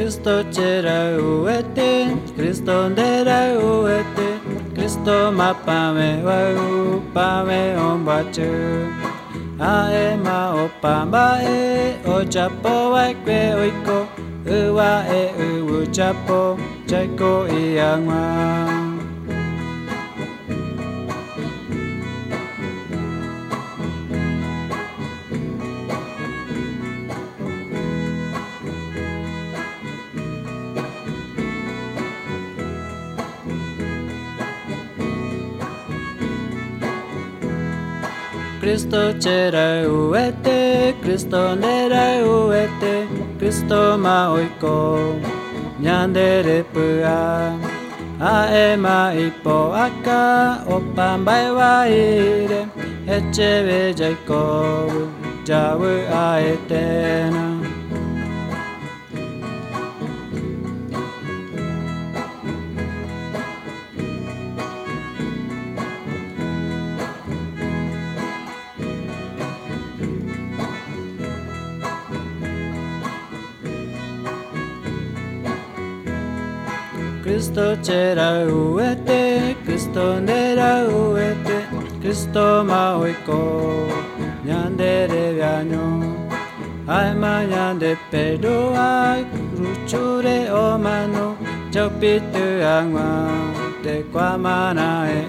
Cristo c'era uete, Cristo ndera uete, Cristo mapame wa upame ombachu. Ae ma opamba o chapo wa kwe oiko, uwa uwu chapo, chaiko iangwa. Cristo c'era uete, Cristo nera uete, Cristo ma oiko, nyandere pua. Ae ma ipo aka, opambai wa ire, echeve jaiko, jawu aetena. Cristo c'era uete, Cristo nera uete, Cristo ma oiko, nyandere viano. Ai ma nyande perdoa, ruchure o mano, jaupitu angwa, te kwa mana e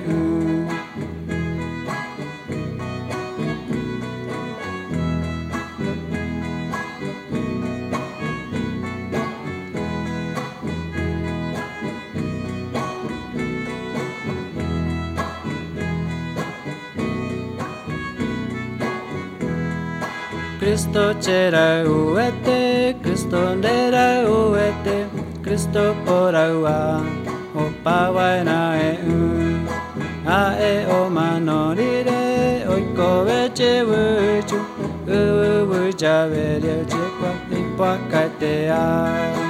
Cristo c'era uete, Cristo ndera uete, Cristo por agua, o pawa na e ae o manorire, oiko veche vuchu, uwu vucha verio chekwa, ipwa katea.